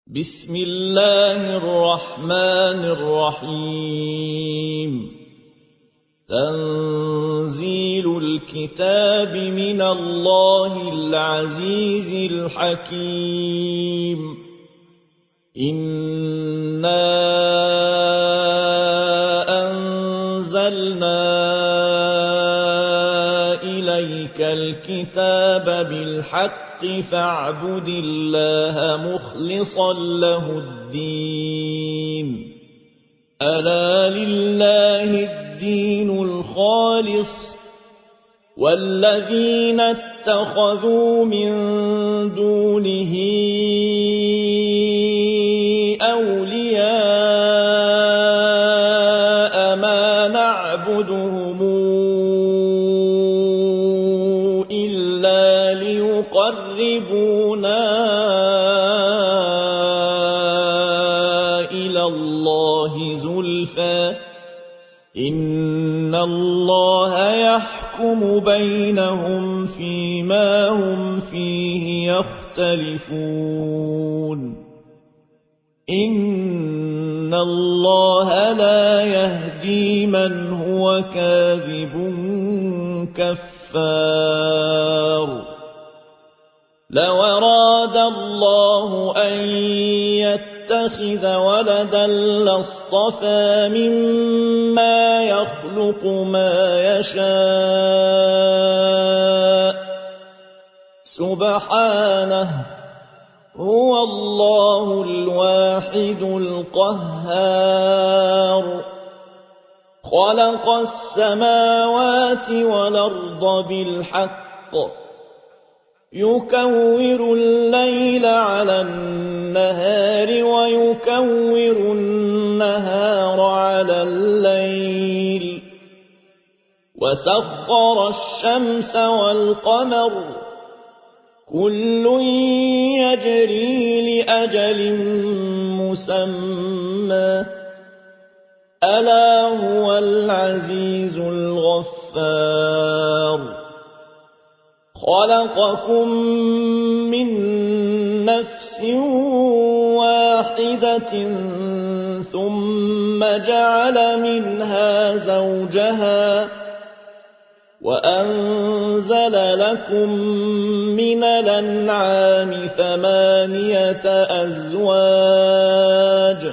بسم الله الرحمن الرحيم تنزيل الكتاب من الله العزيز الحكيم إنا أنزلنا إليك الكتاب بالحق فاعبد الله مخلصا له الدين ألا لله الدين الخالص والذين اتخذوا من دونه أولياء ما نعبدهم إلا ليقربونا إلى الله زلفى إن الله يحكم بينهم فيما هم فيه يختلفون إن الله لا يهدي من هو كاذب كفار لو أراد الله أن يتخذ ولدا لاصطفى مما يخلق ما يشاء سبحانه هو الله الواحد القهار خلق السماوات والأرض بالحق يكور الليل على النهار ويكور النهار على الليل وسخر الشمس والقمر كل يجري لأجل مسمى ألا هو العزيز الغفار خلقكم من نفس واحدة ثم جعل منها زوجها وأنزل لكم من الأنعام 8 أزواج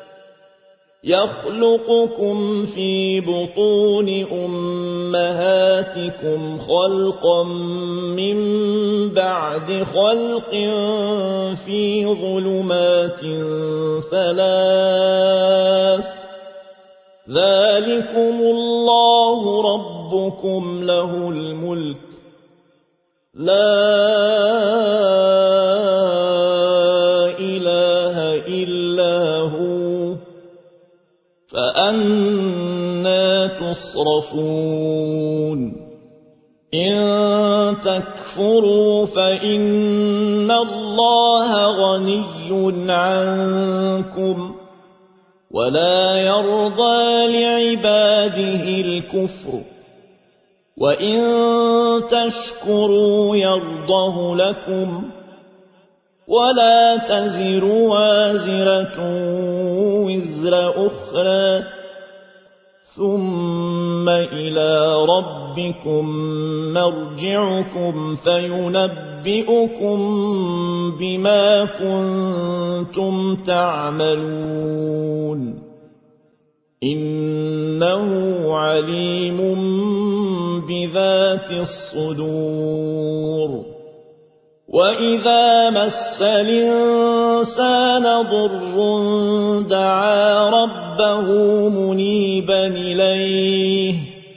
يخلقكم في بطون أمهاتكم خلقا من بعد خلق في ظلمات 3 ذلكم الله ربكم له الملك لا إله إلا هو فأنى تصرفون إن تكفروا فإن الله غني عنكم ولا يرضى لعباده الكفر وإن تشكروا يرضه لكم ولا تزر وازرة وزر أخرى ثم إلى ربكم مرجعكم فينبئكم بما كنتم تعملون إنه عليم بذات الصدور وإذا مس الإنسان ضر دعا ربه منيبا إليه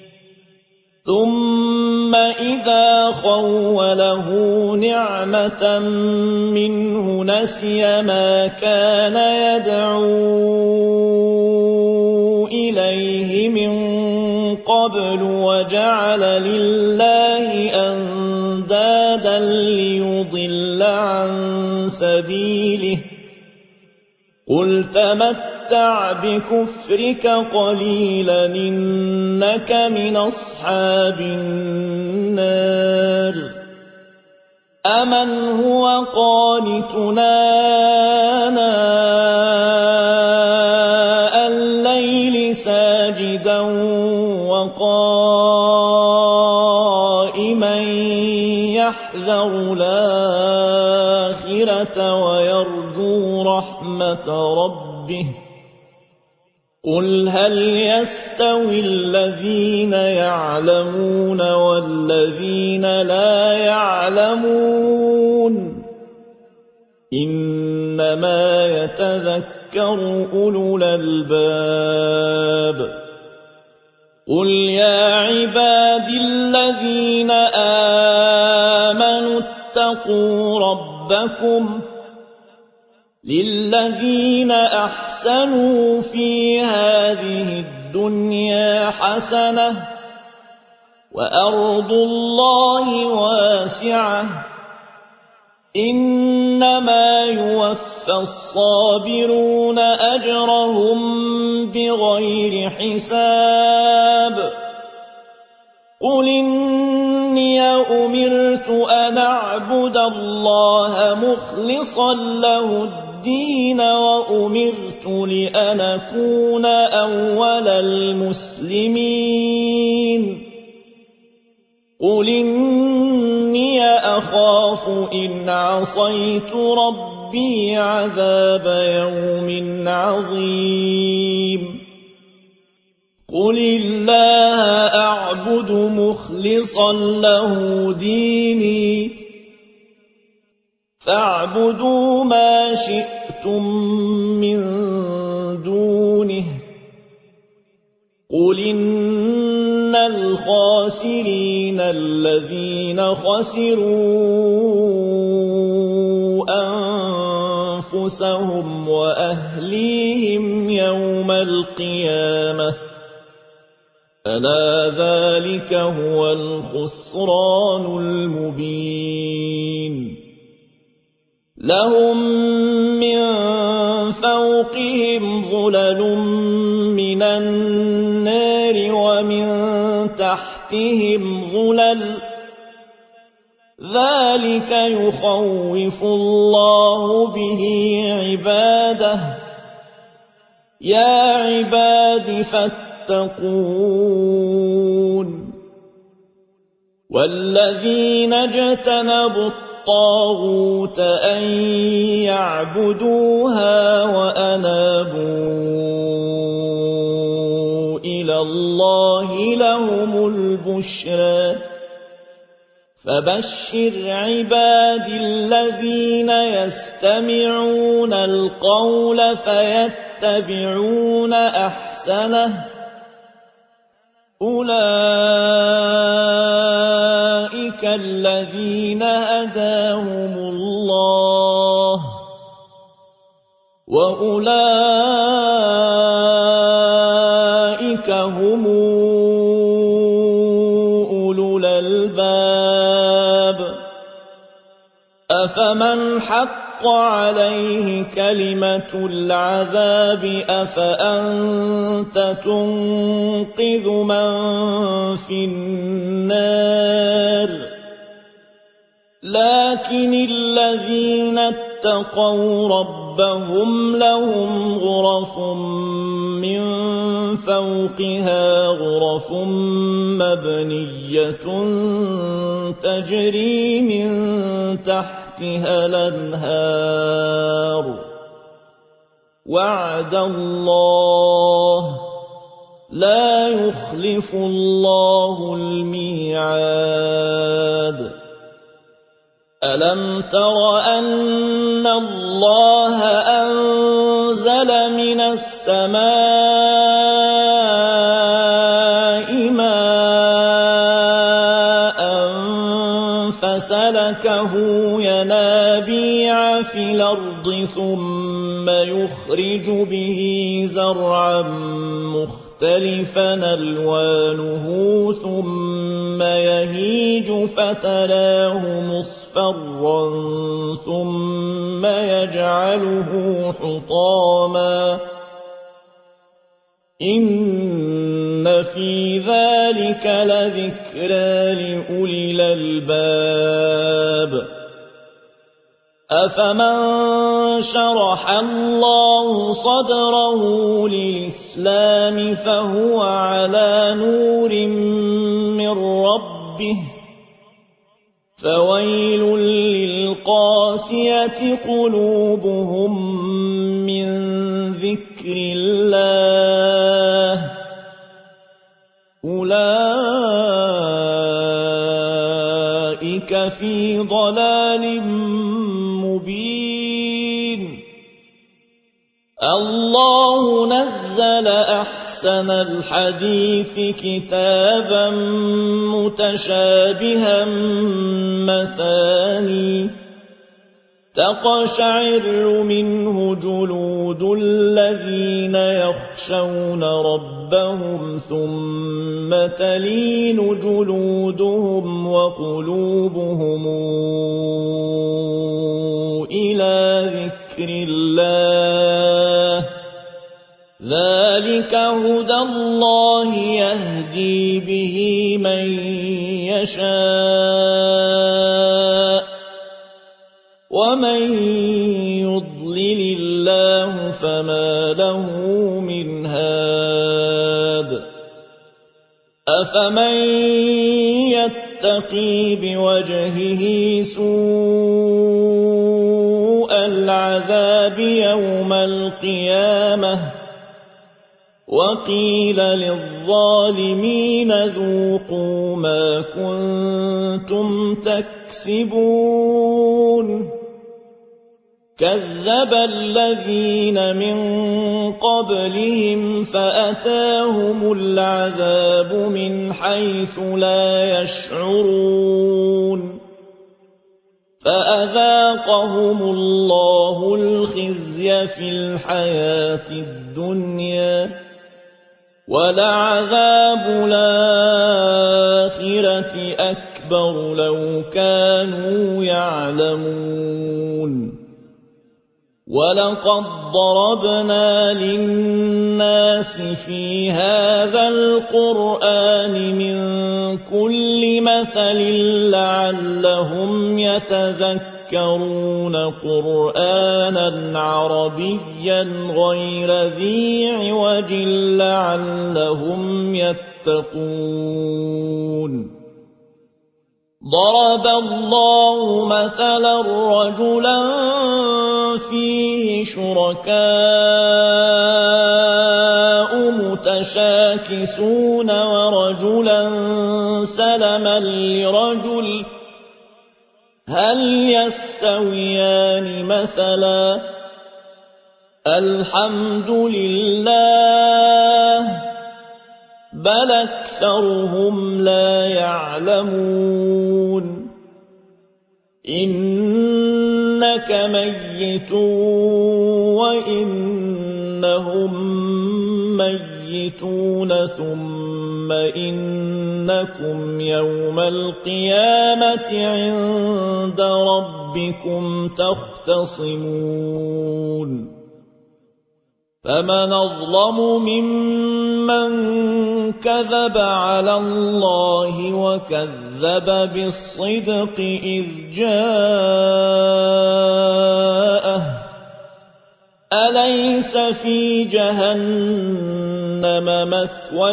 ثم إذا خوله نعمة منه نسي ما كان يدعو إليه من قبل وجعل لله أندادا ليضل عن سبيله قل تمتع بكفرك قليلا إنك من أصحاب النار أمن هو قانتنا وَيَحْذَرُ الْآخِرَةَ وَيَرْجُو رَحْمَةَ رَبِّهِ قُلْ هَلْ يَسْتَوِي الَّذِينَ يَعْلَمُونَ وَالَّذِينَ لَا يَعْلَمُونَ إِنَّمَا يَتَذَكَّرُ أُولُو الْأَلْبَابِ قُلْ يَا عِبَادِي الَّذِينَ آمَنُوا اتَّقُوا رَبَّكُمْ لِلَّذِينَ أَحْسَنُوا فِي هَذِهِ الدُّنْيَا حَسَنَةٌ وَأَرْضُ اللَّهِ وَاسِعَةٌ إِنَّمَا يُوَفَّى الصَّابِرُونَ أَجْرَهُم بِغَيْرِ حِسَابٍ قُلْ إِنِّي أُمِرْتُ أَنْ أَعْبُدَ اللَّهَ مُخْلِصًا لَّهُ الدِّينَ وَأُمِرْتُ لِأَنْ أَكُونَ أَوَّلَ الْمُسْلِمِينَ قُلْ إِنِّي أَخَافُ إِنْ عَصَيْتُ رَبِّي عَذَابَ يَوْمٍ عَظِيمٍ قُلِ اللَّهَ أَعْبُدُ مُخْلِصًا لَّهُ دِينِي فَاعْبُدُوا مَا شِئْتُم مِّن دُونِهِ قُلْ إِنَّ الْخَاسِرِينَ الَّذِينَ خَسِرُوا أَنفُسَهُمْ وَأَهْلِيهِمْ يَوْمَ الْقِيَامَةِ أَلَا ذَلِكَ هُوَ الْخُسْرَانُ الْمُبِينُ لَهُم مِّن فَوْقِهِمْ ظُلَلٌ مِّنَ النَّارِ وَمِن تَحْتِهِمْ ظُلَلٌ ذَلِكَ يُخَوِّفُ اللَّهُ بِهِ عِبَادَهُ يَا عِبَادِ فَاتَّقُونِ وَالَّذِينَ اجْتَنَبُوا الطَّاغُوتَ أَن يَعْبُدُوهَا وَأَنَابُوا إِلَى اللَّهِ لَهُمُ الْبُشْرَىٰ فَبَشِّرْ عِبَادِي الَّذِينَ يَسْتَمِعُونَ الْقَوْلَ فَيَتَّبِعُونَ أَحْسَنَهُ أُولَٰئِكَ الَّذِينَ هَدَاهُمُ اللَّهُ وَأُولَٰئِكَ هُمْ أُولُو الْأَلْبَابِ أَفَمَنْ حَقَّ عَلَيْهِ كَلِمَةُ الْعَذَابِ أَفَأَنتَ تُنقِذُ مَن فِي النَّارِ لَكِنِ الَّذِينَ اتَّقَوْا رَبَّهُمْ لَهُمْ غُرَفٌ مِّن فَوْقِهَا غُرَفٌ مَّبْنِيَّةٌ تَجْرِي مِن تَحْتِهَا الْأَنْهَارُ وَعْدَ اللَّهِ لَا يُخْلِفُ اللَّهُ الْمِيعَادَ أَلَمْ تَرَ أَنَّ اللَّهَ أَنزَلَ مِنَ السَّمَاءِ مَاءً فَسَلَكَهُ يَنَابِيعَ فِي الْأَرْضِ ثُمَّ يُخْرِجُ بِهِ زَرْعًا مُخْتَلِفًا أَلْوَانُهُ ثُمَّ يَهِيجُ فَتَرَاهُ مُصْفَرًّا ثُمَّ يَجْعَلُهُ حُطَامًا إِنَّ فِي ذَلِكَ لَذِكْرَىٰ لِأُولِي الْأَلْبَابِ أَفَمَن شَرَحَ اللَّهُ صَدْرَهُ لِلْإِسْلَامِ فَهُوَ عَلَىٰ نُورٍ مِّن رَّبِّهِ فويل للقاسية قلوبهم من ذكر الله أولئك في ضلال مبين الله نزل أحسن الحديث كتابا متشابها مثاني تقشعر منه جلود الذين يخشون ربهم ثم تلين جلودهم وقلوبهم إلى ذكر الله ذلك هدى الله يهدي به من يشاء ومن يضلل الله فما له من هاد أفمن يتقي بوجهه سوء العذاب يوم القيامة وقيل للظالمين ذوقوا ما كنتم تكسبون كذب الذين من قبلهم فأتاهم العذاب من حيث لا يشعرون فأذاقهم الله الخزي في الحياة الدنيا ولعذاب الآخرة أكبر لو كانوا يعلمون ولقد ضربنا للناس في هذا القرآن من كل مثل لعلهم يتذكرون قرآنا عربيا غير ذي عوج لعلهم يتقون ضرب الله مثلا رجلا فيه شركاء متشاكسون ورجلا سلما لرجل هل يستويان مثلا الحمد لله بل أكثرهم لا يعلمون إنك ميت وإنهم ميتون ثم إنكم يوم القيامة عند ربكم تختصمون فمن أظلم ممن كذب على الله وكذب بالصدق إذ جاءه أليس في جهنم مثوى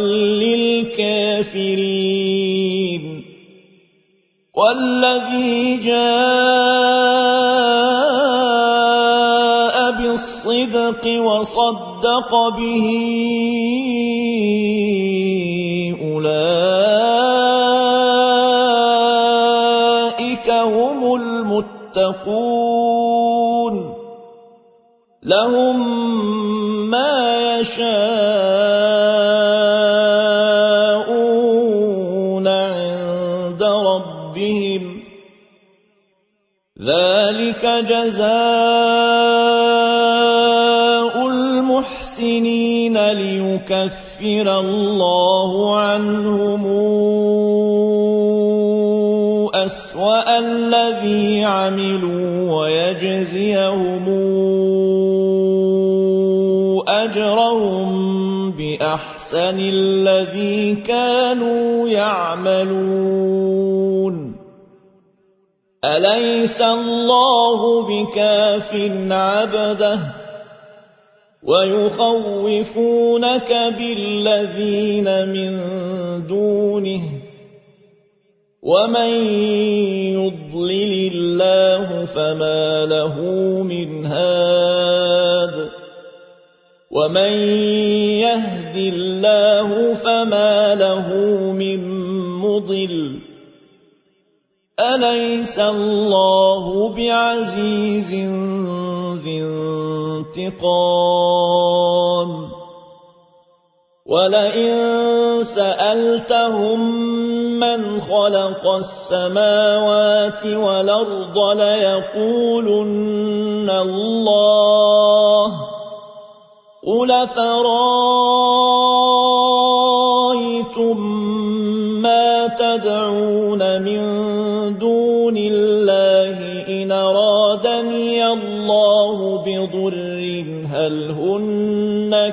للكافرين والذي جاء بالصدق وصدق به أولئك هم المتقون لهم ما يشاءون عند ربهم ذلك جزاء المحسنين ليكفر الله عنهم أسوأ الذي عملوا ويجزيهم أجرهم بأحسن الذي كانوا يعملون أليس الله بكاف عبده ويخوفونك بالذين من دونه ومن يضلل الله فما له من هاد ومن يهد الله فما له من مضل أليس الله بعزيز ذي انتقام ولئن سألتهم من خلق السماوات والأرض ليقولن الله قل فرأيتم ما تدعون من دون الله إن أرادني الله بضر هل هن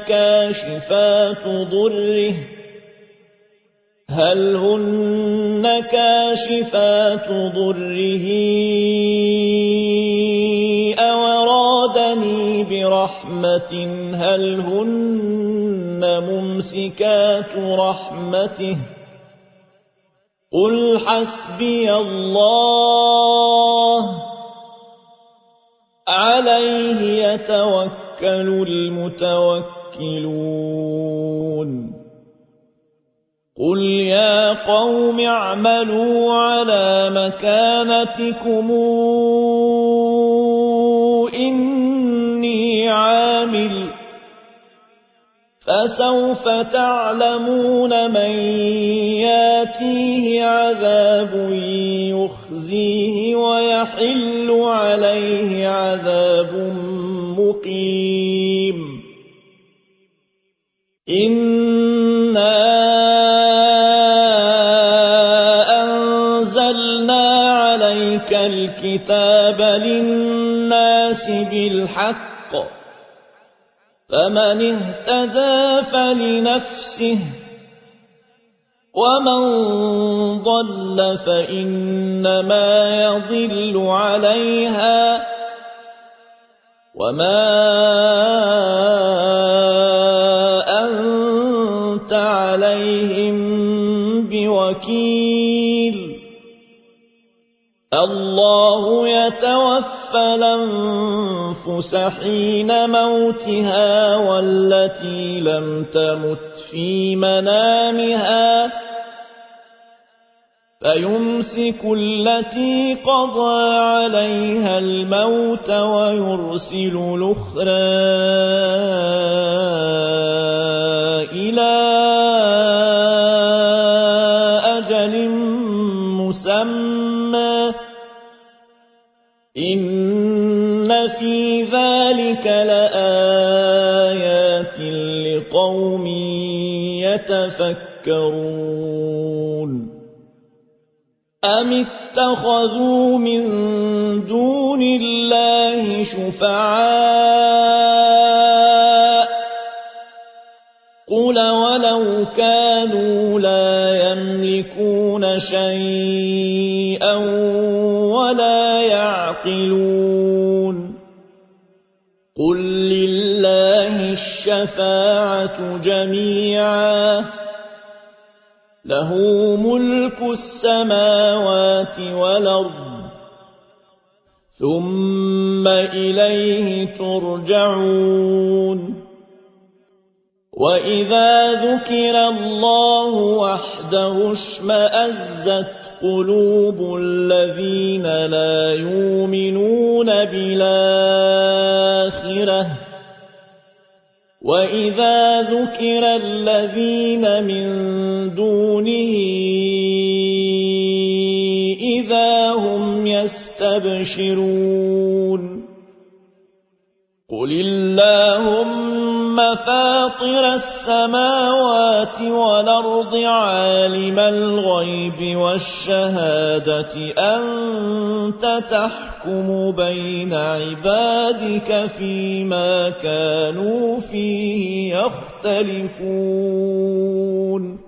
كاشفات ضره أو أرادني برحمة هل هن ممسكات رحمته قل حسبي الله عليه يتوكل المتوكلون قل يا قوم اعملوا على مكانتكم إني عامل فسوف تعلمون من ياتيه عذاب يخزيه ويحل عليه عذاب مقيم إنا أنزلنا عليك الكتاب للناس بالحق فمن اهتدى فلنفسه ومن ضل فإنما يضل عليها وما أنت عليهم بوكيل الله يتوفى الأنفس حين موتها والتي لم تمت في منامها فيمسك التي قضى عليها الموت ويرسل الأخرى إلى أجل مسمى إن في ذلك لآيات لقوم يتفكرون أم اتخذوا من دون الله شفعاء قل ولو كانوا لا يملكون شيئا ولا يعقلون قل لله الشفاعة جميعا له ملك السماوات والأرض ثم إليه ترجعون وإذا ذكر الله وحده اشمأزت قلوب الذين لا يؤمنون بالآخرة وإذا ذكر الذين من دونه إذا هم يستبشرون قل اللهم فاطر السماوات والأرض عالم الغيب والشهادة أنت تحكم بين عبادك فيما كانوا فيه يختلفون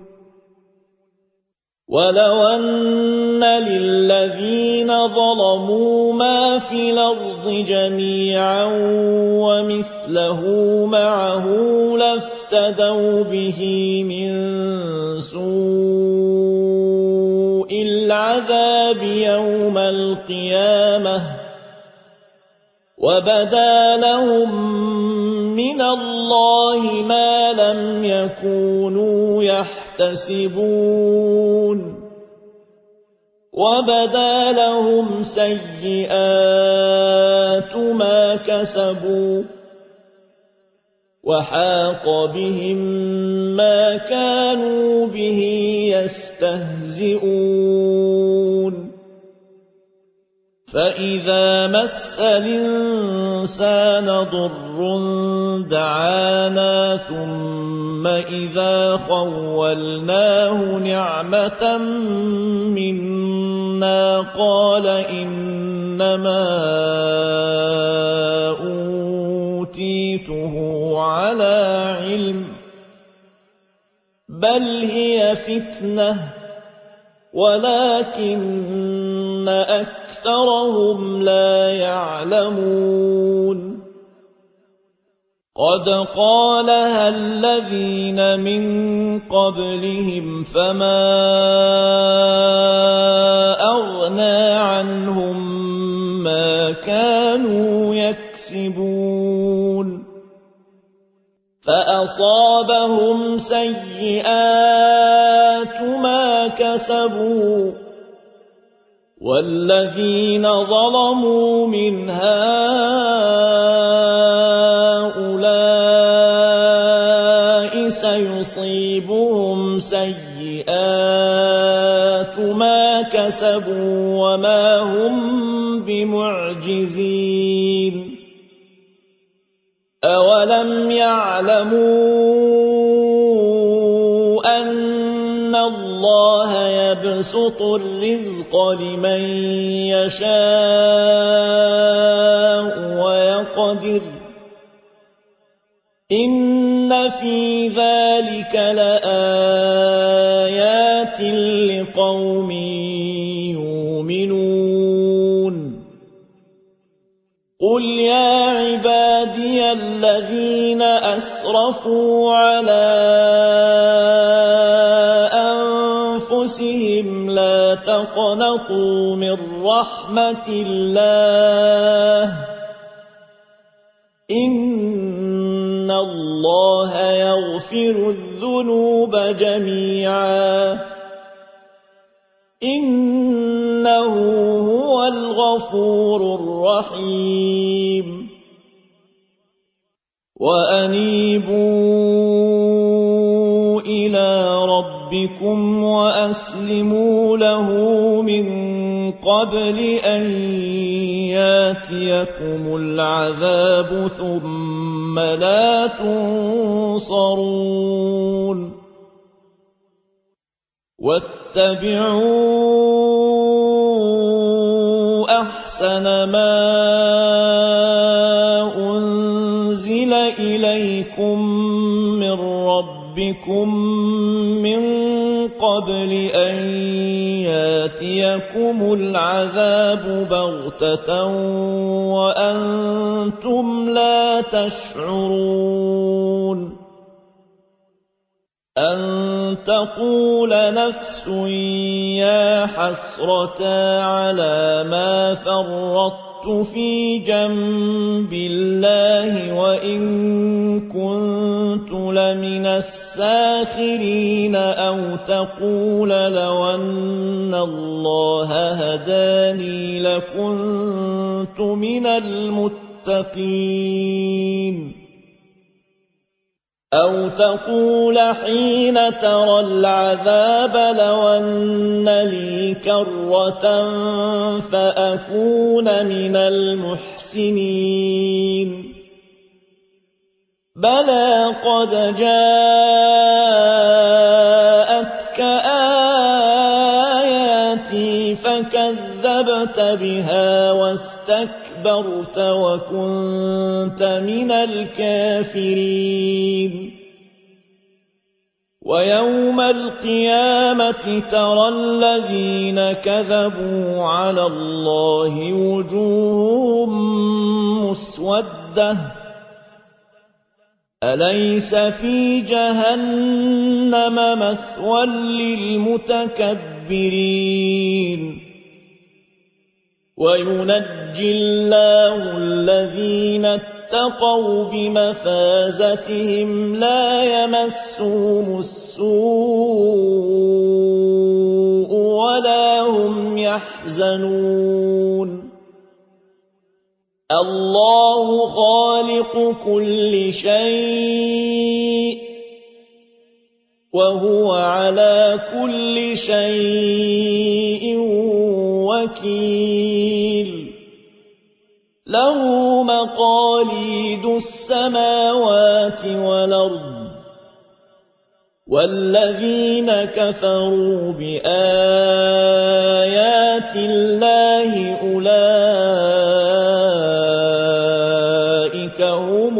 ولو أن للذين ظلموا ما في الأرض جميعا ومثله معه لافتدوا به من سوء العذاب يوم القيامة وبدا لهم من الله ما لم يكونوا يحتسبون وبدا لهم سيئات ما كسبوا وحاق بهم ما كانوا به يستهزئون فإذا مس الإنسان ضر دعانا ثم إذا خولناه نعمة منا قال إنما أوتيته على علم بل هي فتنة ولكن أكثرهم لا يعلمون قد قالها الذين من قبلهم فما أغنى عنهم ما كانوا يكسبون فأصابهم سيئات ما كسبوا والذين ظلموا من هؤلاء سيصيبهم سيئات ما كسبوا وما هم بمعجزين أولم يعلموا أن الله يبسط الرزق لمن يشاء ويقدر إن في ذلك لآيات لقوم يؤمنون قل يا عبادي الذين أسرفوا على أنفسهم لا تقنطوا من رحمة الله إن الله يغفر الذنوب جميعا إنه هو الغفور الرحيم وأنيبوا إلى ربكم وأسلموا له من قبل أن ياتيكم العذاب ثم لا تنصرون واتبعوا أحسن ما أنزل إليكم من ربكم من قبل أن ياتيكم العذاب بغتة وأنتم لا تشعرون أن تقول نفس يا حسرتا على ما فرطت في جنب الله وإن كنت لمن الساخرين أو تقول لو أن الله هداني لكنت من المتقين أو تقول حين ترى العذاب لو أن لي كرة فأكون من المحسنين بلى قد جاءتك آياتي فكذبت بها واستكبرت وكنت من الكافرين ويوم القيامة ترى الذين كذبوا على الله وجوههم مسودة أليس في جهنم مثوى للمتكبرين المتكبرين وينجي الله الذين اتقوا بمفازتهم لا يمسهم السوء ولا هم يحزنون الله خالق كل شيء وهو على كل شيء وكيل له مقاليد السماوات والأرض والذين كفروا بآيات الله أولئك هم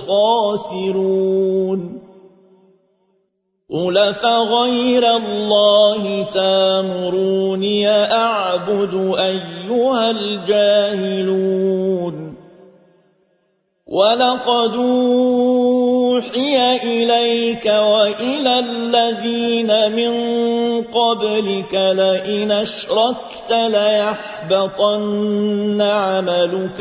الخاسرون قل فغير الله تامروني أعبد أيها الجاهلون ولقد أوحي إليك وإلى الذين من قبلك لئن أشركت ليحبطن عملك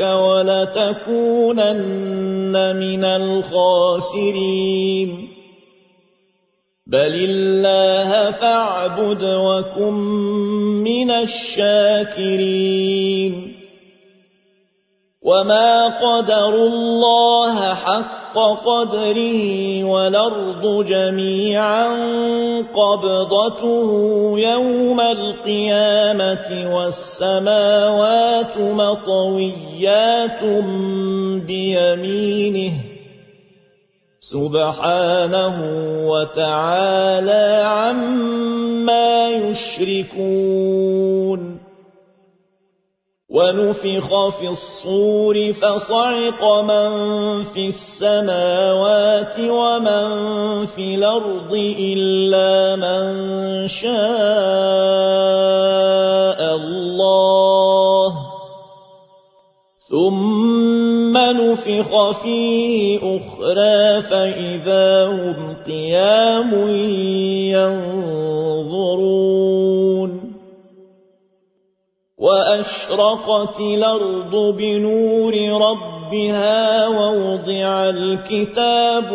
ولتكونن من الخاسرين بل الله فاعبد وكن من الشاكرين وما قدروا الله حق قدره والأرض جميعا قبضته يوم القيامة والسماوات مطويات بيمينه سبحانه وتعالى عما يشركون ونفخ في الصور فصعق من في السماوات ومن في الأرض إلا من شاء الله ثم نفخ فيه أخرى فإذا هم قيام ينظرون وأشرقت الأرض بنور ربها ووضع الكتاب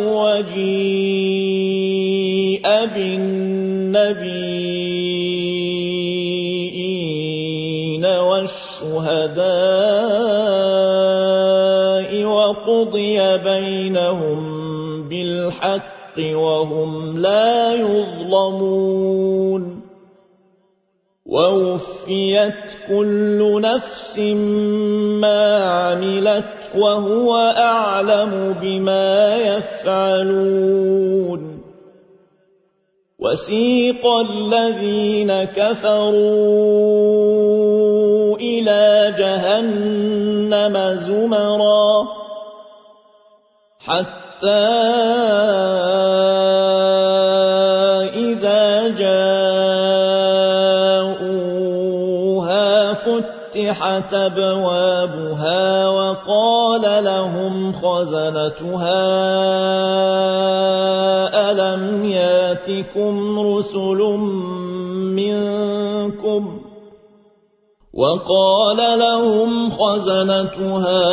وجيء بالنبيين والشهداء وقضي بينهم بالحق وهم لا يظلمون ووفيت كل نفس ما عملت وهو أعلم بما يفعلون وسيق الذين كفروا إلى جهنم زمرا حتى إذا جاءوها فتحت أبوابها وقال لهم خزنتها ألم ياتكم رسل منكم وقال لهم خزنتها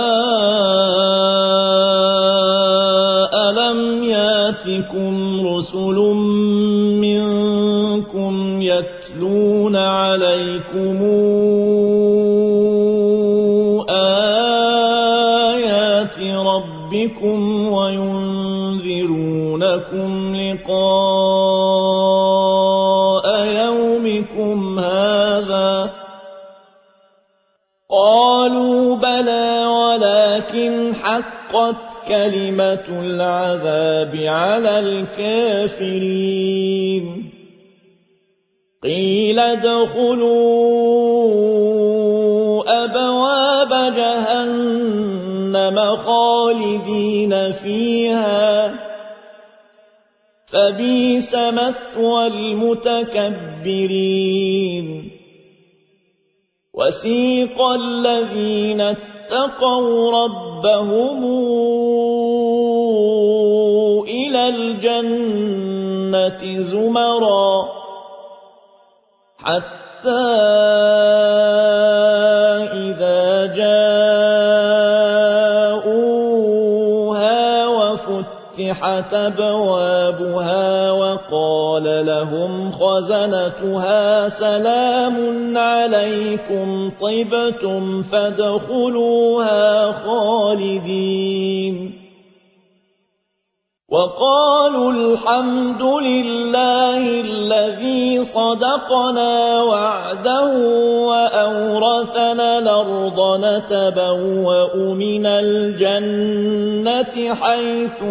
ألم ياتكم رسل منكم يتلون عليكم آيات ربكم وينذرونكم لقاء يومكم هذا قالوا بلى ولكن حقت كلمة العذاب على الكافرين قيل ادخلوا أبواب جهنم خالدين فيها فبئس مثوى المتكبرين وسيق الذين اتقوا ربهم إلى الجنة زمرا إذا جاءوها وفتحت أبوابها وقال لهم خزنتها سلام عليكم طبتم فادخلوها خالدين وقالوا الحمد لله الذي صدقنا وعده وأورثنا الأرض نتبوأ من الجنة حيث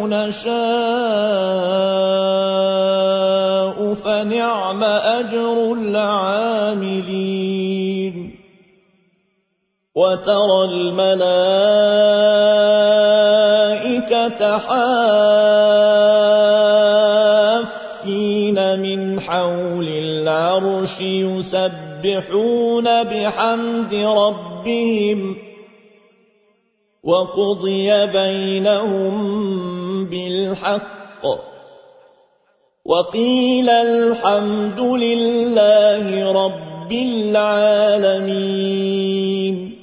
نشاء فنعم أجر العاملين وترى الملائكة حافين من حول العرش يسبحون بحمد ربهم وقضي بينهم بالحق وقيل الحمد لله رب العالمين